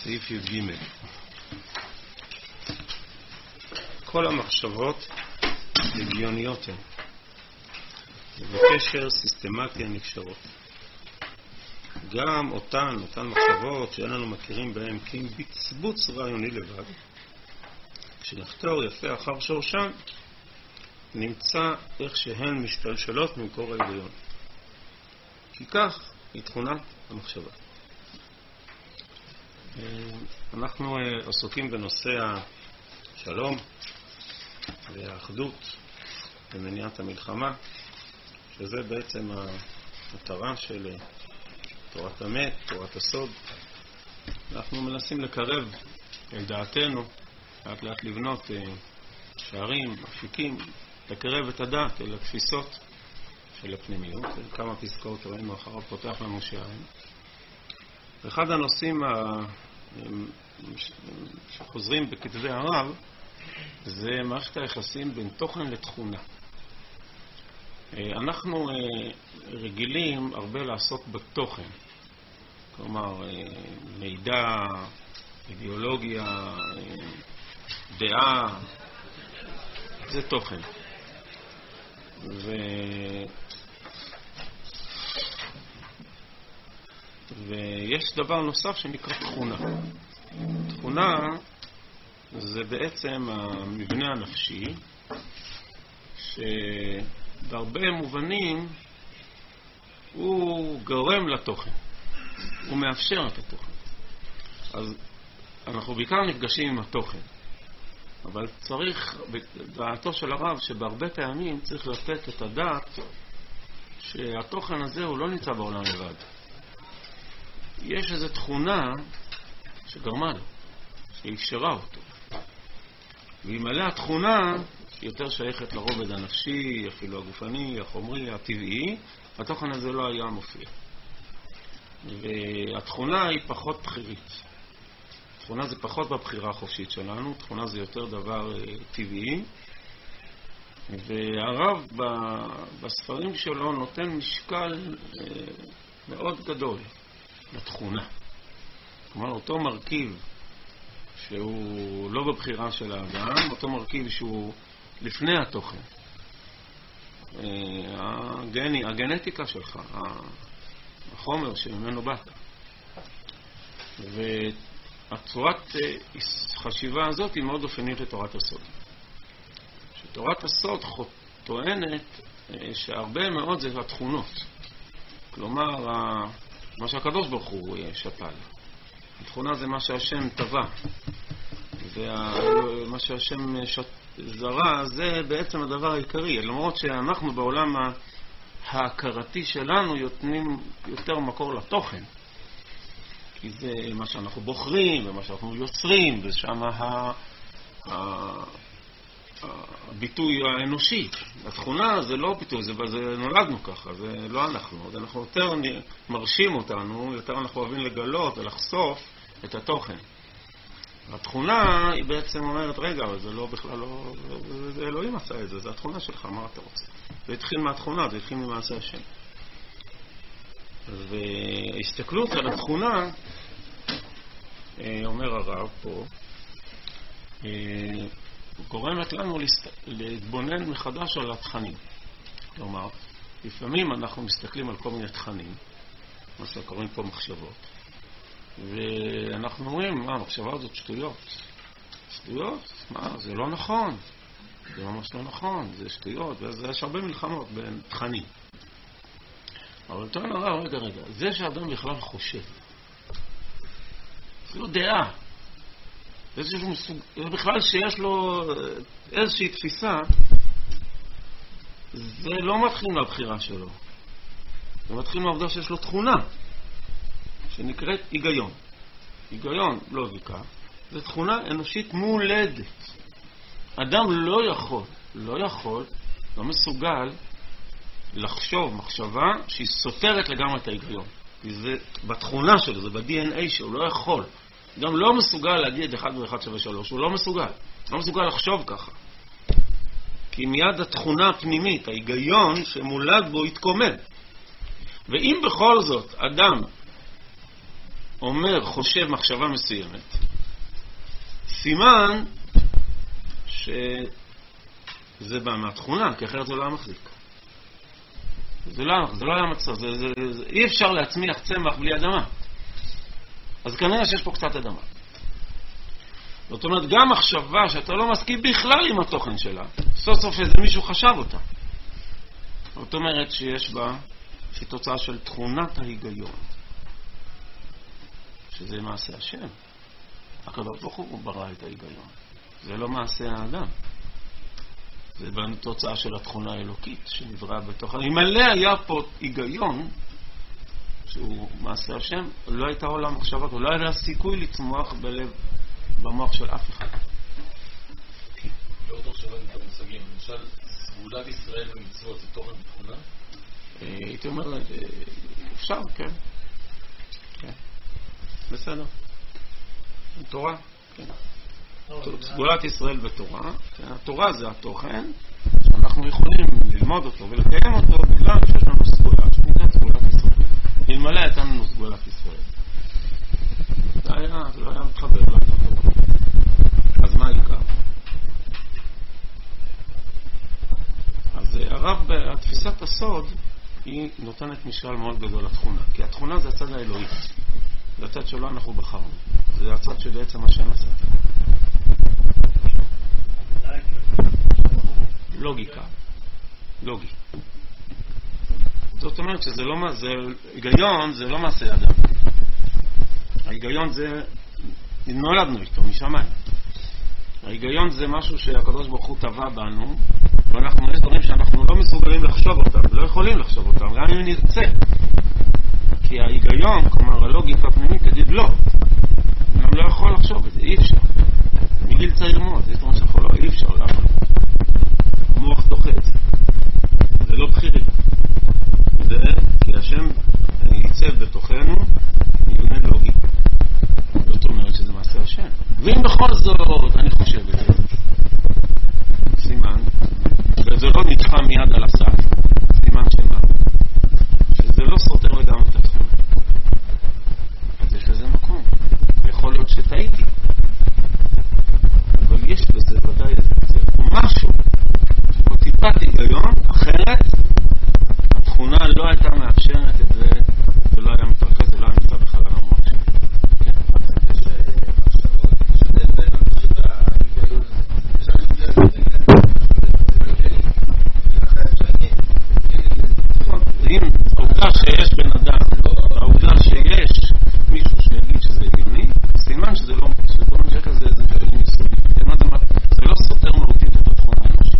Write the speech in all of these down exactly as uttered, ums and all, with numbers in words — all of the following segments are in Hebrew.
סעיף י"ג. כל המחשבות הגיוניות הן, ובקשר סיסטמטי הנקשרות. גם אותן, אותן מחשבות שאיננו מכירים בהן כי אם בצבוץ רעיוני לבד, כשנחתור יפה אחר שורשם, נמצא איך שהן משתלשלות ממקור ההיגיון. כי כך היא תכונת המחשבה. אנחנו עסוקים בנושא השלום והאחדות ומניעת המלחמה, שזה בעצם המטרה של תורת המת, תורת הסוד. אנחנו מנסים לקרב אל דעתנו, לאט לאט לבנות שערים, אפיקים, לקרב את הדעת אל התפיסות של הפנימיות. כמה פסקאות ראינו אחר פותח לנו שערים. אחד הנושאים שחוזרים בכתבי הרב זה מערכת היחסים בין תוכן לתכונה. אנחנו רגילים הרבה לעסוק בתוכן, כלומר מידע, אידיאולוגיה, דעה, זה תוכן. ו... ויש דבר נוסף שנקרא תכונה. תכונה זה בעצם המבנה הנפשי שבהרבה מובנים הוא גורם לתוכן, הוא מאפשר את התוכן. אז אנחנו בעיקר נפגשים עם התוכן, אבל צריך, בדעתו של הרב, שבהרבה פעמים צריך לתת את הדעת שהתוכן הזה הוא לא נמצא בעולם לבד. יש איזו תכונה שגרמה לו, שאפשרה אותו. ואלמלא התכונה, שהיא יותר שייכת לרובד הנפשי, אפילו הגופני, החומרי, הטבעי, התוכן הזה לא היה מופיע. והתכונה היא פחות בחירית. תכונה זה פחות בבחירה החופשית שלנו, תכונה זה יותר דבר טבעי. והרב בספרים שלו נותן משקל מאוד גדול לתכונה. כלומר, אותו מרכיב שהוא לא בבחירה של האדם, אותו מרכיב שהוא לפני התוכן. הגני, הגנטיקה שלך, החומר שממנו באת. והצורת חשיבה הזאת היא מאוד אופנית לתורת הסוד. שתורת הסוד טוענת שהרבה מאוד זה התכונות. כלומר, מה שהקדוש ברוך הוא שתל. התכונה זה מה שהשם טבע. ומה שהשם זרה זה בעצם הדבר העיקרי. למרות שאנחנו בעולם ההכרתי שלנו יותנים יותר מקור לתוכן. כי זה מה שאנחנו בוחרים ומה שאנחנו יוצרים, ושם ה... הביטוי האנושי. התכונה זה לא ביטוי, זה, זה נולדנו ככה, זה לא אנחנו. אנחנו יותר מרשים אותנו, יותר אנחנו אוהבים לגלות ולחשוף את התוכן. התכונה היא בעצם אומרת, רגע, אבל זה לא בכלל לא... זה אלוהים עשה את זה, זה התכונה שלך, מה אתה רוצה? זה התחיל מהתכונה, זה התחיל ממעשה השם. וההסתכלות על התכונה, אומר הרב פה, גורמת לנו להתבונן מחדש על התכנים. כלומר, לפעמים אנחנו מסתכלים על כל מיני תכנים, מה שקוראים פה מחשבות, ואנחנו אומרים, מה, המחשבה הזאת שטויות. שטויות? מה, זה לא נכון. זה ממש לא נכון, זה שטויות, ויש הרבה מלחמות בין תכנים. אבל טוען הרב, רגע, רגע, זה שאדם בכלל חושב, זה לא דעה. זה בכלל שיש לו איזושהי תפיסה, זה לא מתחיל מהבחירה שלו. זה מתחיל מהעובדה שיש לו תכונה, שנקראת היגיון. היגיון, לוגיקה, זה תכונה אנושית מולדת. אדם לא יכול, לא יכול, לא מסוגל לחשוב מחשבה שהיא סותרת לגמרי את ההיגיון. כי זה בתכונה שלו, זה ב-די אן איי שלו, לא יכול. גם לא מסוגל להגיד אחד ואחד שווה שלוש, הוא לא מסוגל. לא מסוגל לחשוב ככה. כי מיד התכונה הפנימית, ההיגיון שמולד בו יתקומם. ואם בכל זאת אדם אומר, חושב מחשבה מסוימת, סימן שזה בא מהתכונה, כי אחרת זה לא היה מחזיק. זה לא, זה לא היה מצב, זה, זה, זה, אי אפשר להצמיח צמח בלי אדמה. אז כנראה שיש פה קצת אדמה. זאת אומרת, גם מחשבה שאתה לא מסכים בכלל עם התוכן שלה, סוף סוף איזה מישהו חשב אותה. זאת אומרת שיש בה, שהיא תוצאה של תכונת ההיגיון. שזה מעשה השם. הקדוש ברוך הוא ברא את ההיגיון. זה לא מעשה האדם. זה תוצאה של התכונה האלוקית שנבראה בתוך... אם מלא היה פה היגיון, שהוא מעשה השם, לא הייתה עולם מחשבות, לא היה סיכוי לצמוח בלב, במוח של אף אחד. לא תוך שבא את המושגים, למשל, סגולת ישראל ומצוות, זה תוכן תכונה? הייתי אומר, אפשר, כן. כן. בסדר. תורה, כן. סגולת ישראל ותורה, התורה זה התוכן שאנחנו יכולים ללמוד אותו ולקיים אותו בגלל שיש לנו סגולה, שנקראת סגולת ישראל. אלמלא הייתה לנו סגולת ישראל. זה היה, זה לא היה מתחבר, לא הייתה תורה. אז מה העיקר? אז הרב, התפיסת הסוד היא נותנת משקל מאוד גדול לתכונה, כי התכונה זה הצד האלוהי. זה הצד שלו אנחנו בחרנו. זה הצד שבעצם השם עשה. לוגיקה. לוגי. זאת אומרת שזה לא מה, זה, היגיון זה לא מעשה אדם. ההיגיון זה, נולדנו איתו, משמיים. ההיגיון זה משהו שהקדוש ברוך הוא טבע בנו, ואנחנו, יש דברים שאנחנו לא מסוגלים לחשוב אותם, לא יכולים לחשוב אותם, גם אם נרצה. כי ההיגיון, כלומר הלוגיקה הפנימית, תגיד לא. גם לא יכול לחשוב את זה, אי אפשר. מגיל צעיר מאוד, יש דברים שאנחנו לא, אי אפשר, לא יכול. המוח דוחה את זה. זה לא בחירי. זה כי השם ייצב בתוכנו מיוני לוגי. זאת אומרת שזה מעשה השם. ואם בכל זאת אני חושב את זה, סימן, וזה לא נדחה מיד על הסף, סימן שמה, שזה לא סותר לגמרי את התחום. אז יש לזה מקום. יכול להיות שטעיתי. אבל יש בזה ודאי איזה קצת. משהו, או טיפת היגיון, אחרת, התכונה לא הייתה מאפשרת את זה, ולא היה מתרכז, ולא היה נפתח בכלל על המוח שלי. אם העובדה שיש בן אדם, העובדה שיש מישהו שיגיד שזה הגיוני, סימן שזה לא מושג כזה, זה נשארים יסודי. זה לא סותר מהותית את התכונה האנושית.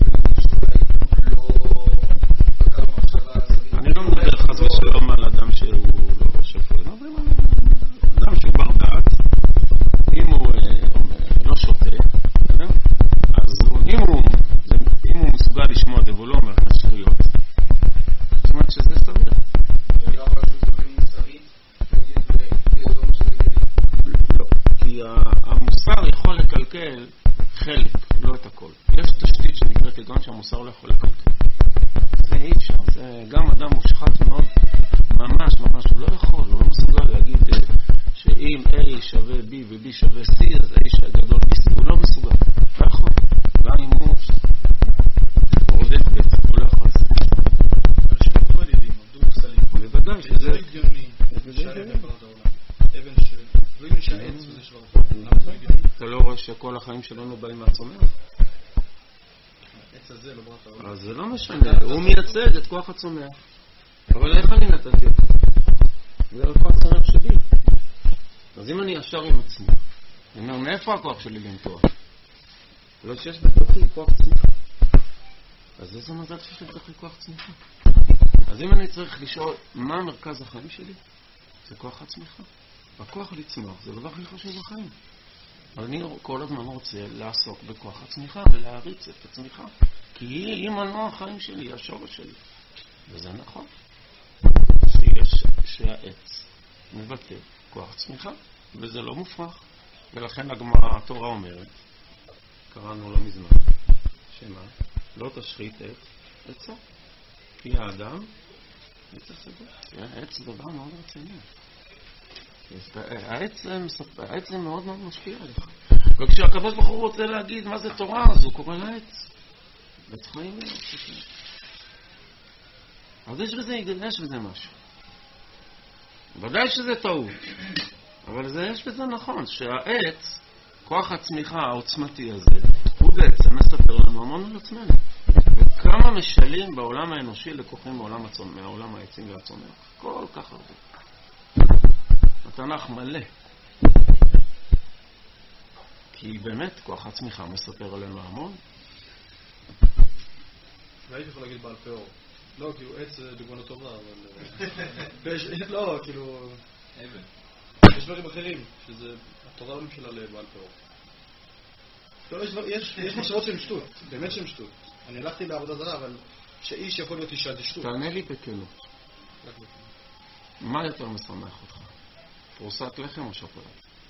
אני לא מדבר חס ושלום על אדם שהוא לא שפוי. אדם שהוא בר דעת, אם הוא לא שותה, אז אם הוא מסוגל לשמוע את זה והוא לא אומר את השטויות, זאת אומרת שזה סביר. לא, כי המוסר יכול לקלקל חלק, לא את הכל. יש תשתית שנקראת היגיון שהמוסר לא יכול לקלקל. זה אי אפשר, זה גם אדם מושחת מאוד, ממש ממש, הוא לא יכול, הוא לא מסוגל להגיד שאם A שווה B ו-B שווה C, אז A גדול B-C, הוא לא מסוגל, לא יכול. גם אם הוא רודף בעצם, הוא לא יכול לעשות. אנשים לא ידידים, עבדו פסלים. בוודאי שזה... זה הגיוני, שערים בברת העולם. אבן של... לא הגיוני שהעץ וזה של הרפורם. למה זה הגיוני? אתה לא רואה שכל החיים שלנו באים מהצומח? העץ הזה לא ברת העולם. אז זה לא משנה, הוא מייצג את כוח הצומח. אבל איך אני נתתי אותו? זה לא כוח הצומח שלי. אז אם אני ישר עם עצמי, אני אומר, מאיפה הכוח שלי לנטוע? לא שיש בתוכי כוח צמיחה. אז איזה מזל שיש בתוכי כוח צמיחה? אז אם אני צריך לשאול מה מרכז החיים שלי, זה כוח הצמיחה. הכוח לצמוח זה הדבר הכי חשוב בחיים. אבל אני כל הזמן רוצה לעסוק בכוח הצמיחה ולהריץ את הצמיחה. כי היא מנוע החיים שלי, היא השורש שלי. וזה נכון. שיש, שהעץ מבטא כוח צמיחה, וזה לא מופרך. ולכן הגמרא, התורה אומרת, קראנו לא מזמן, שמה? לא תשחית את עצה. כי האדם, עץ הסגור. עץ דבר מאוד רציני. העץ זה מאוד מאוד משפיע עליך. וכשהקדוש ברוך הוא רוצה להגיד מה זה תורה, אז הוא קורא לעץ. עץ חיים. אז יש בזה, יש בזה משהו. ודאי שזה טעות. אבל זה יש בזה נכון, שהעץ, כוח הצמיחה העוצמתי הזה, הוא בעצם מספר לנו המון על עצמנו. וכמה משלים בעולם האנושי לקוחים מעולם, הצומח, מעולם העצים והצומח. כל כך הרבה. התנ"ך מלא. כי באמת כוח הצמיחה מספר עלינו המון. והייתי יכול להגיד בעל פאור. לא, כאילו עץ זה דוגמה לא טובה, אבל... לא, כאילו... יש דברים אחרים, שזה... התורה לא נמשלה לבעל פאור. לא, יש מחשבות שהן שטות, באמת שהן שטות. אני הלכתי לעבודה זרה, אבל שאיש יכול להיות אישה, זה שטות. תענה לי בכנות. מה יותר משמח אותך? פרוסת לחם או שוקולד?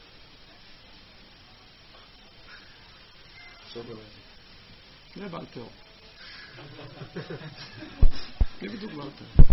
שוקולד. זה בעל פאור. זה בדיוק בעל פאור.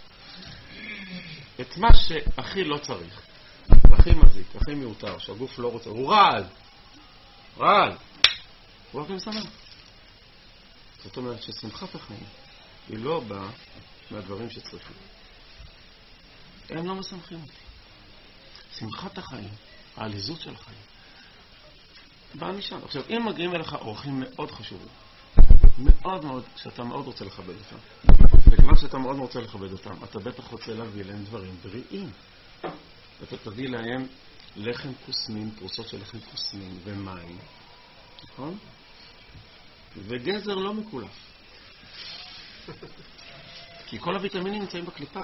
את מה שהכי לא צריך, הכי מזיק, הכי מיותר, שהגוף לא רוצה, הוא רעל. רעל. הוא הכי משמח. זאת אומרת ששמחת החיים היא לא באה מהדברים שצריכים. הם לא משמחים אותי. שמחת החיים, העליזות של החיים, באה משם. עכשיו, אם מגיעים אליך אורחים מאוד חשובים, מאוד מאוד, שאתה מאוד רוצה לכבד אותם, וכיוון שאתה מאוד רוצה לכבד אותם, אתה בטח רוצה להביא להם דברים בריאים. אתה תביא להם לחם קוסמים, פרוסות של לחם קוסמים ומים, נכון? וגזר לא מקולף. כי כל הוויטמינים נמצאים בקליפה.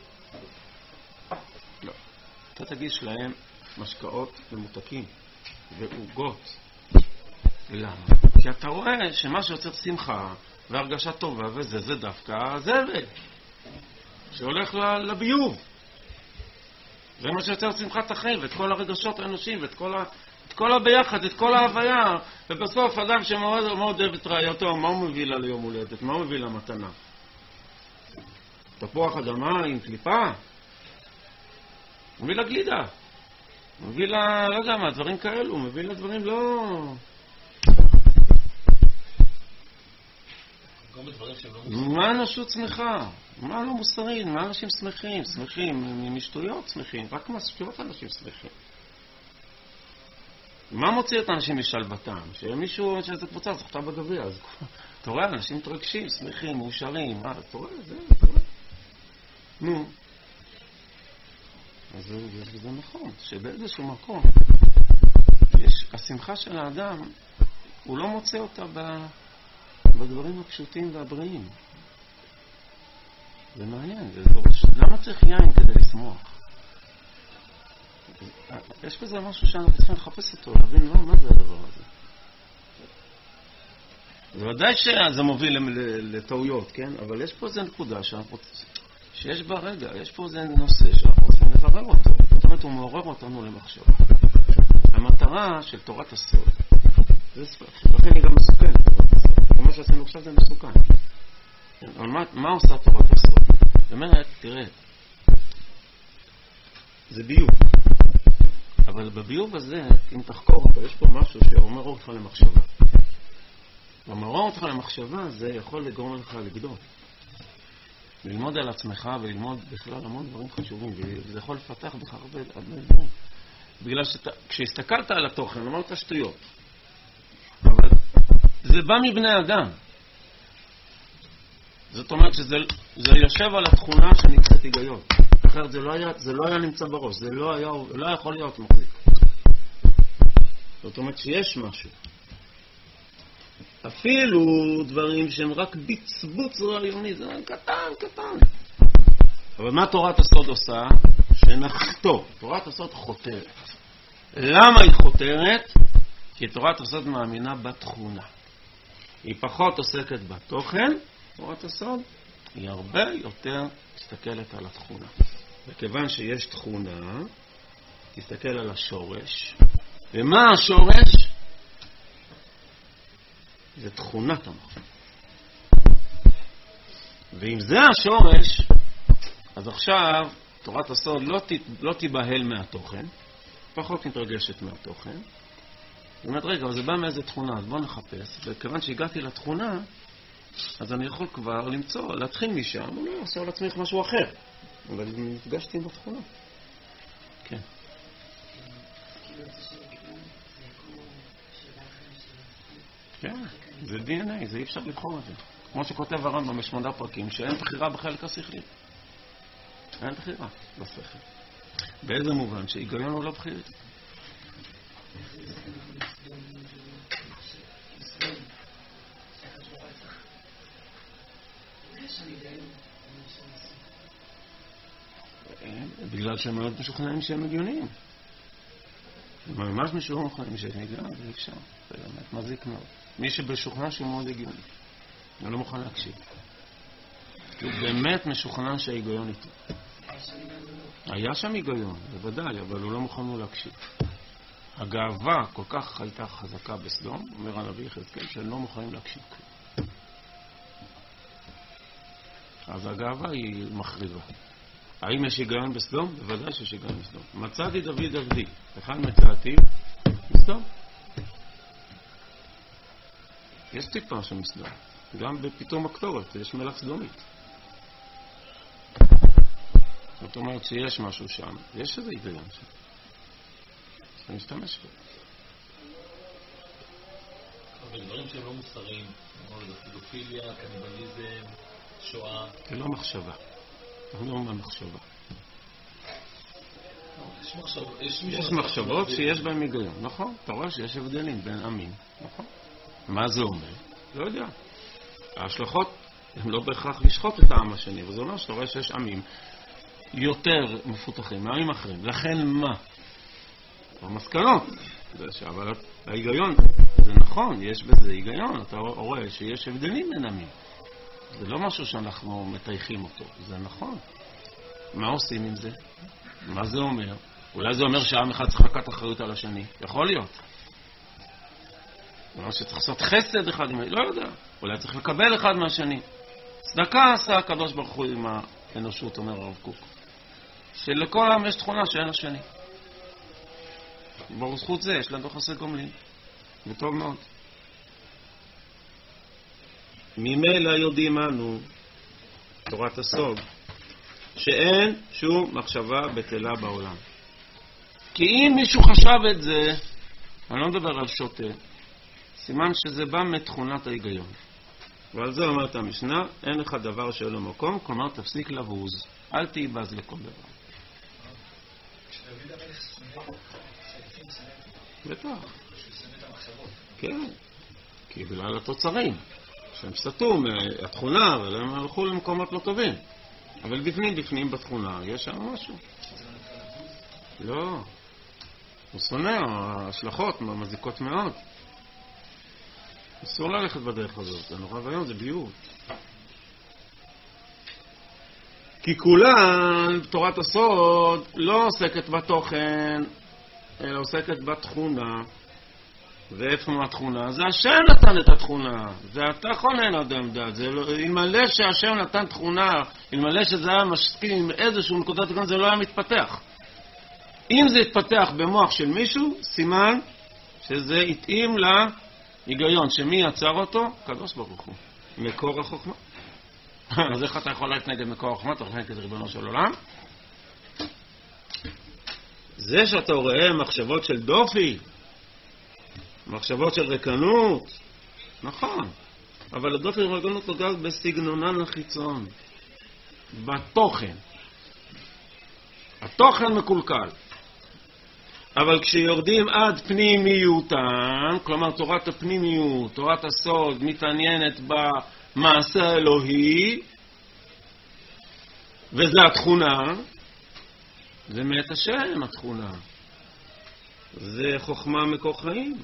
לא. אתה תגיש להם משקאות ממותקים ועוגות. למה? כי אתה רואה שמה שיוצר שמחה והרגשה טובה וזה, זה דווקא הזבל שהולך לביוב. זה מה שיוצר שמחת החיים ואת כל הרגשות האנושיים ואת כל ה... את כל הביחד, את כל ההוויה, ובסוף אדם שמאוד מאוד אוהב את רעייתו, מה הוא מביא לה ליום הולדת? מה הוא מביא לה מתנה? תפוח אדמה עם קליפה? הוא מביא לה גלידה. הוא מביא לה, לא יודע מה, דברים כאלו, הוא מביא לה דברים לא... מה אנושות שמחה? מה לא מוסרי? מה אנשים שמחים? שמחים משטויות שמחים, רק משטויות אנשים שמחים. מה מוציא את האנשים משלוותם? שמישהו, שזה קבוצה, זכתה בגביע, אז אתה רואה, אנשים מתרגשים, שמחים, מאושרים, אה, אתה רואה, זה, אתה רואה. נו. אז זה, זה נכון, שבאיזשהו מקום, יש, השמחה של האדם, הוא לא מוצא אותה בדברים הפשוטים והבריאים. זה מעניין, זה דורש. למה צריך יין כדי לשמוח? יש בזה משהו שאנחנו צריכים לחפש אותו, להבין מה, מה זה הדבר הזה. זה ודאי שזה מוביל לטעויות, כן? אבל יש פה איזו נקודה שאנחנו, שיש בה רגע, יש פה איזה נושא שאנחנו צריכים לברר אותו. זאת אומרת, הוא מעורר אותנו למחשב. המטרה של תורת הסוד, זה ספק, לכן היא גם מסוכנת, תורת הסוד. מה שעשינו עכשיו זה מסוכן. אבל מה, מה עושה תורת הסוד? זאת אומרת, תראה, זה ביוב. אבל בביוב הזה, אם תחקור אותו, יש פה משהו שאומר אותך למחשבה. ומעורר אותך למחשבה, זה יכול לגרום לך לגדול. ללמוד על עצמך וללמוד בכלל המון דברים חשובים, וזה יכול לפתח בך הרבה דברים. בגלל שכשהסתכלת על התוכן, אמרת שטויות. אבל זה בא מבני אדם. זאת אומרת שזה זה יושב על התכונה שנקראת היגיון. אחרת זה לא היה, זה לא היה נמצא בראש, זה לא היה, לא יכול להיות מחזיק. זאת אומרת שיש משהו. אפילו דברים שהם רק בצבוץ רעיוני, זה קטן, קטן. אבל מה תורת הסוד עושה? שנחתור. תורת הסוד חותרת. למה היא חותרת? כי תורת הסוד מאמינה בתכונה. היא פחות עוסקת בתוכן, תורת הסוד, היא הרבה יותר מסתכלת על התכונה. וכיוון שיש תכונה, תסתכל על השורש. ומה השורש? זה תכונת המוח. ואם זה השורש, אז עכשיו תורת הסוד לא, ת, לא תיבהל מהתוכן, פחות מתרגשת מהתוכן. זאת אומרת, רגע, אבל זה בא מאיזה תכונה, אז בוא נחפש. וכיוון שהגעתי לתכונה, אז אני יכול כבר למצוא, להתחיל משם, ולא לעשות לעצמי משהו אחר. אבל נפגשתי עם התכונה. כן. כן, זה די אן איי, זה אי אפשר לבחור את זה. כמו שכותב הרמב"ם בשמונה פרקים, שאין בחירה בחלק השכלי. אין בחירה בשכל. באיזה מובן? שהיגיון הוא לא בחירה. בגלל שהם מאוד משוכנעים שהם הגיוניים. הם ממש משוכנעים שהם הגיוניים, זה אפשר. זה באמת מזיק מאוד. מי שבשוכנע שהוא מאוד הגיוני, הוא לא מוכן להקשיב. כי הוא באמת משוכנע שההיגיון איתו. היה שם היגיון, בוודאי, אבל הוא לא מוכן לו להקשיב. הגאווה כל כך הייתה חזקה בסדום, אומר הנביא יחזקאל, שהם לא מוכנים להקשיב כלום. אז הגאווה היא מחריבה. האם יש היגיון בסדום? בוודאי שיש היגיון בסדום. מצאתי דוד עבדי, אחד מצאתי בסדום. יש טיפה שם בסדום. גם בפתאום הקטורת, יש מלך סדומית. זאת אומרת שיש משהו שם, יש איזה היגיון שם. אני משתמש בו. אבל דברים שהם לא מוסריים, כמו פדופיליה, קניבליזם, שואה. זה לא מחשבה. אנחנו לא אומרים מחשבה. יש מחשבות שיש בהן היגיון, נכון? אתה רואה שיש הבדלים בין עמים, נכון? מה זה אומר? לא יודע. ההשלכות הן לא בהכרח לשחוט את העם השני, וזה אומר שאתה רואה שיש עמים יותר מפותחים מעמים אחרים. לכן מה? המסקנות. אבל ההיגיון, זה נכון, יש בזה היגיון. אתה רואה שיש הבדלים בין עמים. זה לא משהו שאנחנו מתייחים אותו, זה נכון. מה עושים עם זה? מה זה אומר? אולי זה אומר שעם אחד צריך לקחת אחריות על השני. יכול להיות. אולי שצריך לעשות חסד אחד עם... לא יודע. אולי צריך לקבל אחד מהשני. צדקה עשה הקדוש ברוך הוא עם האנושות, אומר הרב קוק. שלכל עם יש תכונה שאין השני. ברור זכות זה, יש לנו חסד גומלין. וטוב מאוד. ממילא יודעים אנו, תורת הסוד, שאין שום מחשבה בטלה בעולם. כי אם מישהו חשב את זה, אני לא מדבר על שוטה, סימן שזה בא מתכונת ההיגיון. ועל זה אומרת המשנה, אין לך דבר שאין לו מקום, כלומר תפסיק לבוז, אל תיבז לכל דבר. כשדוד המלך סונא, בטח. שסונא את המחשבות. כן, כי בגלל התוצרים. שהם סתו מהתכונה, אבל הם הלכו למקומות לא טובים. אבל בפנים, בפנים בתכונה, יש שם משהו. לא. הוא שונא, ההשלכות מזיקות מאוד. אסור ללכת בדרך הזאת, זה נורא והיום, זה ביוב. כי כולן, תורת הסוד, לא עוסקת בתוכן, אלא עוסקת בתכונה. ואיפה מהתכונה? זה השם נתן את התכונה. זה אתה כונן אדם דעת. זה לא, אלמלא שהשם נתן תכונה, אלמלא שזה היה משכיל עם איזשהו נקודת תכונה, זה לא היה מתפתח. אם זה התפתח במוח של מישהו, סימן שזה התאים להיגיון. שמי יצר אותו? קדוש ברוך הוא. מקור החוכמה. אז איך אתה יכול ללכת נגד מקור החוכמה? אתה יכול ללכת נגד ריבונו של עולם? זה שאתה רואה מחשבות של דופי, מחשבות של רקנות, נכון, אבל הדופי ורקנות נוגעת בסגנונן החיצון, בתוכן. התוכן מקולקל. אבל כשיורדים עד פנימיותן, כלומר תורת הפנימיות, תורת הסוד, מתעניינת במעשה האלוהי, וזה התכונה, זה מאת השם התכונה. זה חוכמה מקור חיים.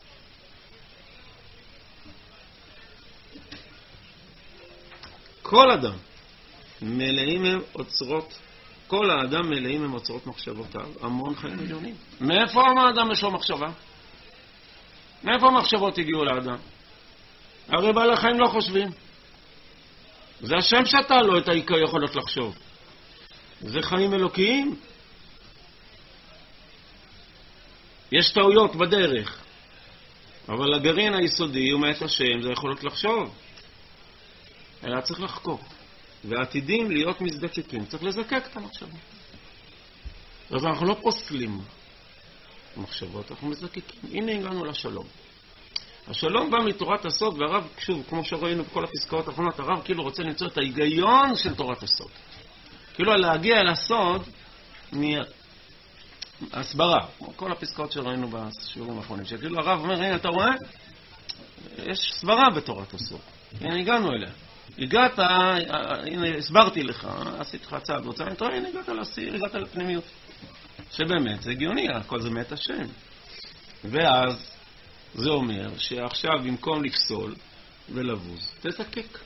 כל אדם מלאים הם אוצרות, כל האדם מלאים הם אוצרות מחשבותיו, המון חיים מיליונים. מאיפה האדם יש לו מחשבה? מאיפה המחשבות הגיעו לאדם? הרי בעלי החיים לא חושבים. זה השם שאתה לו את העיקר יכולות לחשוב. זה חיים אלוקיים. יש טעויות בדרך, אבל הגרעין היסודי הוא מאת השם, זה יכולת לחשוב. אלא צריך לחקור. ועתידים להיות מזדקקים. צריך לזקק את המחשבות. אז אנחנו לא פוסלים מחשבות, אנחנו מזקקים. הנה הגענו לשלום. השלום בא מתורת הסוד, והרב, שוב, כמו שראינו בכל הפסקאות האחרונות, הרב כאילו רוצה למצוא את ההיגיון של תורת הסוד. כאילו להגיע אל הסוד מהסברה, כל הפסקאות שראינו בשיעורים האחרונים, שכאילו הרב אומר, הנה אתה רואה? יש סברה בתורת הסוד. הנה הגענו אליה. הגעת, הנה הסברתי לך, עשיתי לך צעד רוצה, הנה הגעת להסיר, הגעת לפנימיות. שבאמת זה הגיוני, הכל זה מת השם. ואז זה אומר שעכשיו במקום לפסול ולבוז, תזקק.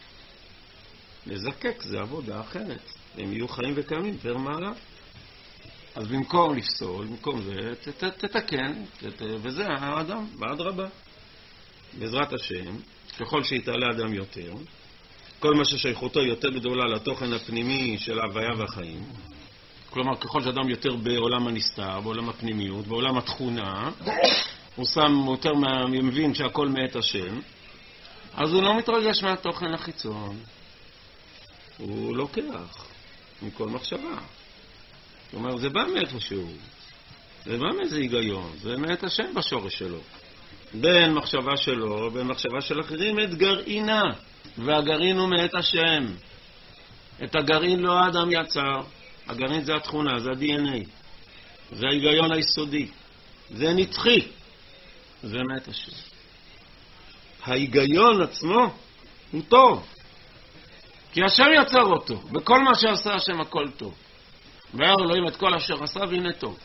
לזקק זה עבודה אחרת. הם יהיו חיים וקיימים פר מעלה. אז במקום לפסול, במקום זה, תתקן, וזה האדם, בעד רבה. בעזרת השם, ככל שיתעלה אדם יותר, כל מה ששייכותו יותר גדולה לתוכן הפנימי של ההוויה והחיים, כלומר, ככל שאדם יותר בעולם הנסתר, בעולם הפנימיות, בעולם התכונה, הוא שם יותר מבין שהכל מאת השם, אז הוא לא מתרגש מהתוכן החיצון. הוא לוקח מכל מחשבה. כלומר, זה בא מאיפשהו. זה בא מאיזה היגיון. זה מאת השם בשורש שלו. בין מחשבה שלו, בין מחשבה של אחרים, את גרעינה. והגרעין הוא מאת השם. את הגרעין לא האדם יצר. הגרעין זה התכונה, זה ה-די אן איי. זה ההיגיון היסודי. זה נצחי. זה מאת השם. ההיגיון עצמו הוא טוב. כי השם יצר אותו. בכל מה שעשה השם הכל טוב. ואר אלוהים את כל אשר עשה והנה טוב.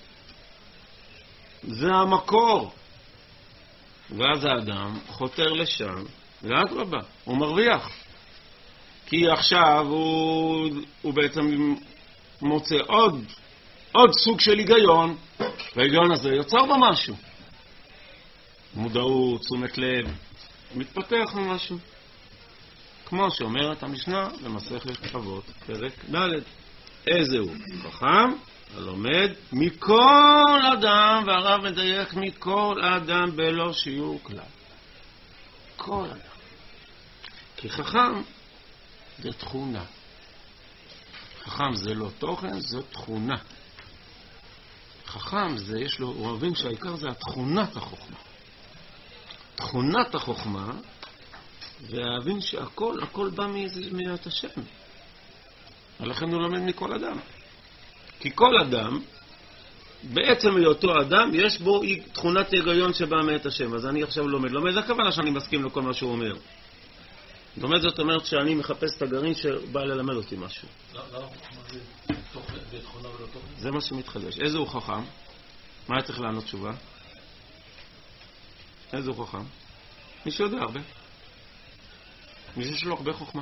זה המקור. ואז האדם חותר לשם, ועד רבה, הוא מרוויח. כי עכשיו הוא, הוא בעצם מוצא עוד, עוד סוג של היגיון, וההיגיון הזה יוצר בו משהו. מודעות, תשומת לב, מתפתח ממשהו. כמו שאומרת המשנה במסכת אבות, פרק ד'. איזה הוא? חכם, הלומד מכל אדם, והרב מדייק מכל אדם בלא שיעור כלל. כל אדם. כי חכם זה תכונה. חכם זה לא תוכן, זה תכונה. חכם זה, יש לו, הוא מבין שהעיקר זה התכונת החוכמה. תכונת החוכמה, והבין שהכל, הכל בא מאת השם. ולכן הוא לומד מכל אדם. כי כל אדם, בעצם היותו אדם, יש בו תכונת היגיון שבאה מאת השם. אז אני עכשיו לומד. לומד, זה הכוונה שאני מסכים לכל מה שהוא אומר. זאת אומרת, זאת אומרת שאני מחפש את הגרעין שבא ללמד אותי משהו. זה מה שמתחדש. איזה הוא חכם? מה היה צריך לענות תשובה? איזה הוא חכם? מי שיודע הרבה. מי שיש לו הרבה חוכמה.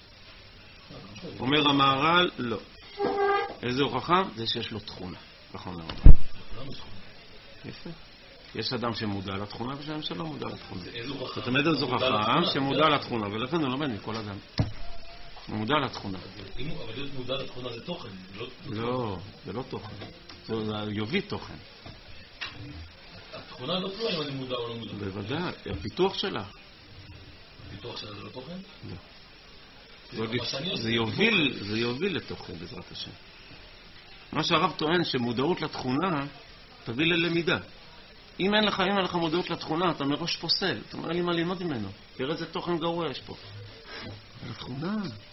אומר המהר"ל, לא. איזה הוא חכם? זה שיש לו תכונה. נכון מאוד. יפה. יש אדם שמודע לתכונה ויש אדם שלא מודע לתכונה. זאת אומרת, איזה הוא חכם שמודע לתכונה, ולכן הוא לומד מכל אדם. הוא מודע לתכונה. אבל להיות מודע לתכונה זה תוכן. לא, זה לא תוכן. זה יוביל תוכן. התכונה לא תלויה אם אני מודע או לא מודע. בוודאי, הפיתוח שלה. הפיתוח שלה זה לא תוכן? לא. זה יוביל, זה יוביל לתוכן בעזרת השם. מה שהרב טוען שמודעות לתכונה תביא ללמידה. אם אין לך, אם אין לך מודעות לתכונה, אתה מראש פוסל. אתה אומר לי מה ללמוד ממנו. תראה איזה תוכן גרוע יש פה. לתכונה.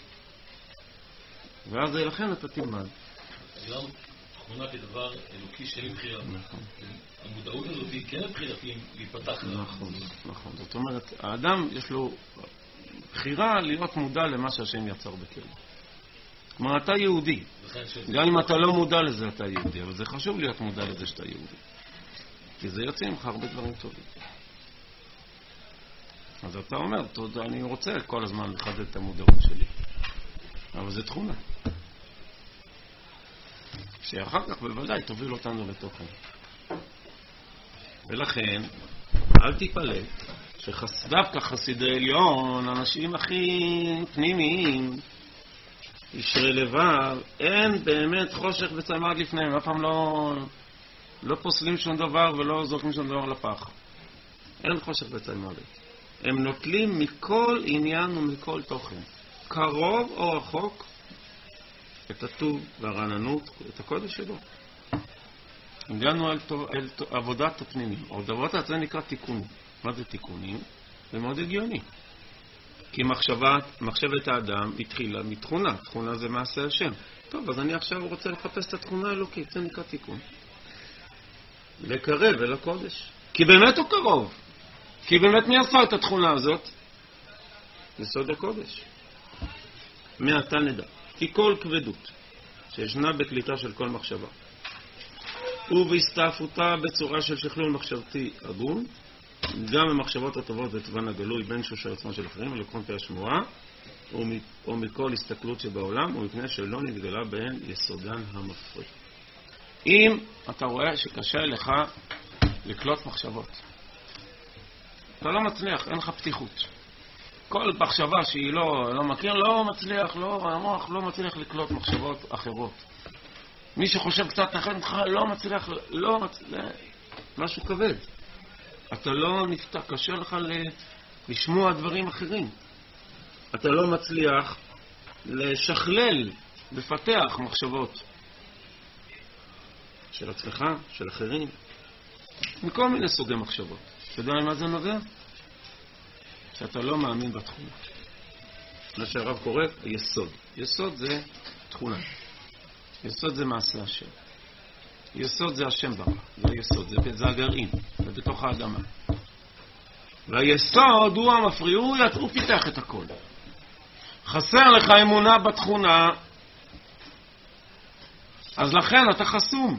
ואז לכן אתה תלמד. תכונה כדבר אלוקי שאין בחירה. נכון. המודעות הזאת היא כן בחירתי להיפתח. נכון, נכון. זאת אומרת, האדם יש לו בחירה להיות מודע למה שהשם יצר בקרבו. כלומר, אתה יהודי. גם אם אתה לא מודע לזה, אתה יהודי. אבל זה חשוב להיות מודע לזה שאתה יהודי. כי זה יוצא ממך הרבה דברים טובים. אז אתה אומר, תודה, אני רוצה כל הזמן לחדד את המודעות שלי. אבל זה תכונה. שאחר כך בוודאי תוביל אותנו לתוכן. ולכן, אל תיפלא, שדווקא חסידי עליון, אנשים הכי פנימיים, ישרי לבב, אין באמת חושך וצמא עד לפניהם. אף פעם לא, לא פוסלים שום דבר ולא זורקים שום דבר לפח. אין חושך וצמא עד. הם נוטלים מכל עניין ומכל תוכן, קרוב או רחוק, את הטוב והרעננות, את הקודש שלו. הגענו אל, אל עבודת הפנימים. עבודת זה נקרא תיקון. מה זה תיקונים? זה מאוד הגיוני. כי מחשבת, מחשבת האדם התחילה מתכונה. תכונה זה מעשה השם. טוב, אז אני עכשיו רוצה לחפש את התכונה האלוקית. זה נקרא תיקון. לקרב אל הקודש. כי באמת הוא קרוב. כי באמת מי עשה את התכונה הזאת? יסוד הקודש. מעתה נדע. כי כל כבדות שישנה בקליטה של כל מחשבה ובהסתעפותה בצורה של שכלול מחשבתי הגון, גם במחשבות הטובות וטבען הגלוי בין שושר עצמו של אחרים ולקחון פי השמועה או מכל הסתכלות שבעולם, ומפני שלא נתגלה בהן יסודן המפריד. אם אתה רואה שקשה לך לקלוט מחשבות, אתה לא מצליח, אין לך פתיחות. כל מחשבה שהיא לא, לא מכיר, לא מצליח, לא, המוח לא מצליח לקלוט מחשבות אחרות. מי שחושב קצת אחרת ממך לא מצליח, לא מצליח, משהו כבד. אתה לא נפתח, קשה לך לשמוע דברים אחרים. אתה לא מצליח לשכלל, לפתח מחשבות של עצמך, של אחרים, מכל מיני סוגי מחשבות. אתה יודע מה זה נובע? שאתה לא מאמין בתכונה. מה שהרב קורא, היסוד. יסוד זה תכונה. יסוד זה מעשה השם. יסוד זה השם ברא. זה היסוד, זה, זה הגרעין. זה בתוך האדמה. והיסוד הוא המפריע, הוא, הוא פיתח את הכל. חסר לך אמונה בתכונה, אז לכן אתה חסום.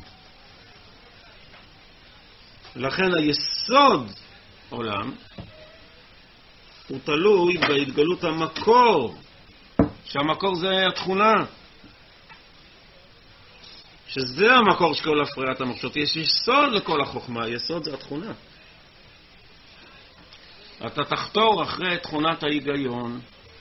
לכן היסוד עולם הוא תלוי בהתגלות המקור, שהמקור זה התכונה, שזה המקור של כל הפריית המחשבות. יש יסוד לכל החוכמה, היסוד זה התכונה. אתה תחתור אחרי תכונת ההיגיון.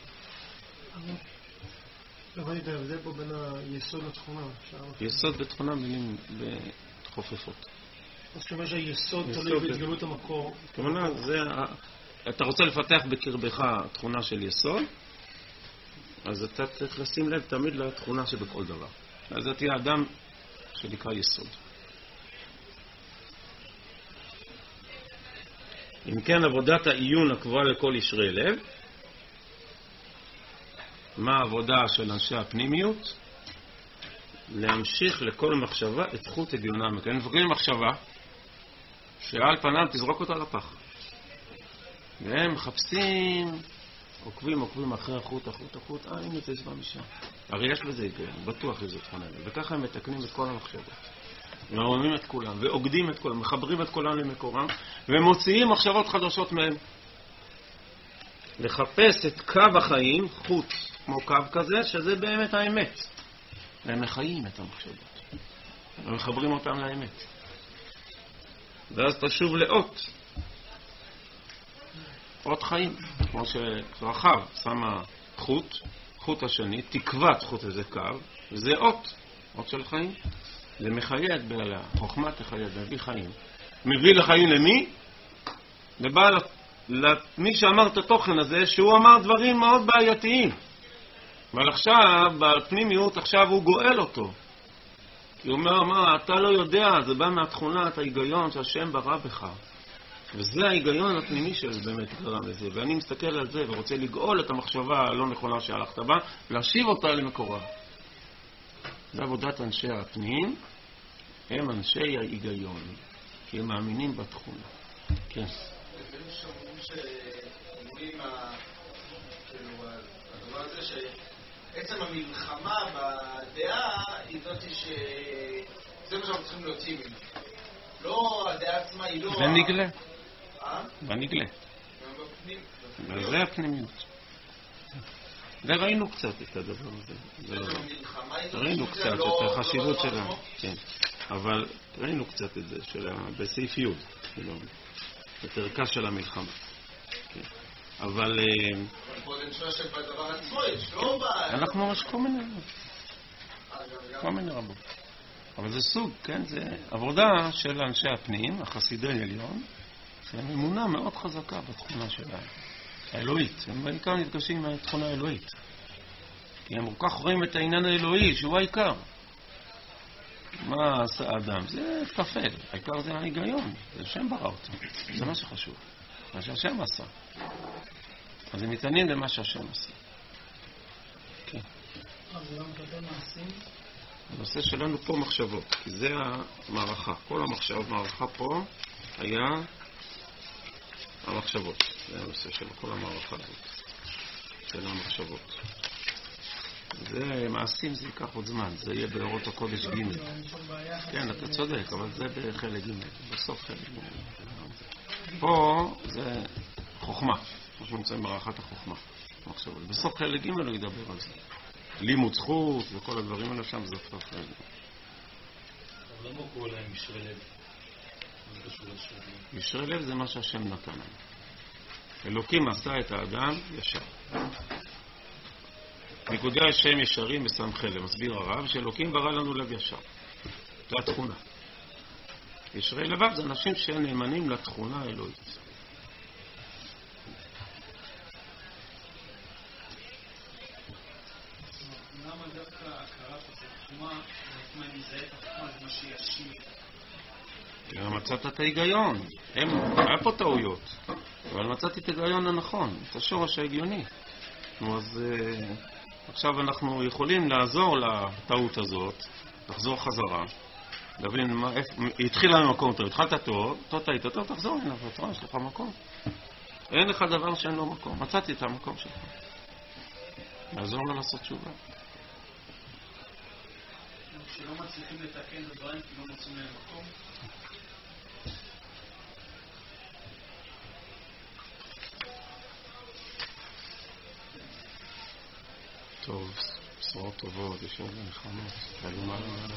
לא ראית ההבדל פה בין היסוד לתכונה. יסוד בתכונה מילים חופפות. אז כמה שהיסוד תלוי בהתגלות המקור. כמובן, זה, אתה רוצה לפתח בקרבך תכונה של יסוד, אז אתה צריך לשים לב תמיד לתכונה שבכל דבר. אז זה תהיה אדם שנקרא יסוד. אם כן, עבודת העיון הקבועה לכל ישרי לב, מה העבודה של אנשי הפנימיות? להמשיך לכל מחשבה את זכות הגיונה. כן, מפגעים מחשבה שעל פניו תזרוק אותה לפח. והם מחפשים, עוקבים, עוקבים אחרי החוט, החוט, החוט, אה, הנה זה זבא משם. הרי יש בזה היגיון, בטוח איזו תכונה. וככה הם מתקנים את כל המחשבות. ומרוממים את כולם, ועוגדים את כולם, מחברים את כולם למקורם, ומוציאים מחשבות חדשות מהם. לחפש את קו החיים, חוט, כמו קו כזה, שזה באמת האמת. והם מחיים את המחשבות. ומחברים אותם לאמת. ואז תשוב לאות. אות חיים. כמו שרחב שמה חוט, חוט השני, תקוות חוט איזה קו, וזה אות. אות של חיים. זה מחייד בעלה. חוכמה תחייד, מביא חיים. מביא לחיים למי? לבעל, למי שאמר את התוכן הזה, שהוא אמר דברים מאוד בעייתיים. אבל עכשיו, בפנימיות, עכשיו הוא גואל אותו. כי הוא אומר, מה, אתה לא יודע, זה בא מהתכונה, את ההיגיון שהשם ברא בך. וזה ההיגיון הפנימי של באמת גרם לזה. ואני מסתכל על זה ורוצה לגאול את המחשבה הלא נכונה שהלכת בה, להשיב אותה למקורה. זה עבודת אנשי הפנים, הם אנשי ההיגיון, כי הם מאמינים בתכונה. כן. לפעמים שאומרים שאומרים, כאילו, הדבר הזה שעצם המלחמה בדעה היא זאת שזה מה שאנחנו צריכים להוציא ממנו. לא, הדעה עצמה היא לא... זה נגלה. אה? בנגלה. בפנים. זה הפנימיות. וראינו קצת את הדבר הזה. ראינו קצת את החשיבות שלה. כן. אבל ראינו קצת את זה, בסעיף י', את ערכה של המלחמה. כן. אבל... אבל פה זה נשמע שבדבר עצמו יש, לא בא... אנחנו ממש כל מיני רבות. כל מיני רבות. אבל זה סוג, כן? זה עבודה של אנשי הפנים, החסידי עליון, שהם אמונה מאוד חזקה בתכונה שלהם. האלוהית. הם בעיקר נפגשים עם התכונה האלוהית. כי הם כל כך רואים את העניין האלוהי, שהוא העיקר. מה עשה האדם? זה תפל. העיקר זה ההיגיון. זה השם ברא אותו. זה מה שחשוב. מה שהשם עשה. אז הם מתעניינים למה שהשם עשה. כן. אז זה לא מדבר מעשים? הנושא שלנו פה מחשבות, כי זה המערכה. כל המחשבות, המערכה פה היה המחשבות. זה הנושא של כל המערכה הזאת. של המחשבות. זה מעשים, זה ייקח עוד זמן. זה יהיה באורות הקודש ג'. כן, אתה צודק, אבל זה בחלק ג'. בסוף חלק ג'. פה זה חוכמה. כמו שנמצאים מערכת החוכמה. מחשבות. בסוף חלק ג' הוא ידבר על זה. לימוד זכות וכל הדברים האלה שם, זה בסוף חלק ג'. אבל למה הוא קורא להם ישרי לב? ישרי לב זה מה שהשם נתן לנו. אלוקים עשה את האדם ישר. נקודי השם ישרים בסמך לב, מסביר הרב, שאלוקים ברא לנו לב ישר. זו התכונה. ישרי לבב זה אנשים שנאמנים לתכונה האלוהית. למה דווקא הכרת החוכמה, מה אני מזהה את החוכמה, זה מה שישיר? מצאת את ההיגיון. הם, היה פה טעויות, אבל מצאתי את ההיגיון הנכון, את השורש ההגיוני. אז עכשיו אנחנו יכולים לעזור לטעות הזאת, לחזור חזרה, להבין מה, היא התחילה ממקום טוב, התחלת טוב, טוב טעית טוב, תחזור הנה, ואתה יש לך מקום. אין לך דבר שאין לו מקום, מצאתי את המקום שלך. לעזור לה לעשות תשובה. כשלא מצליחים לתקן דברים, כי לא מוצאים להם מקום. טוב, בשורות טובות, יש עוד מלחמות, תעלו מעלה.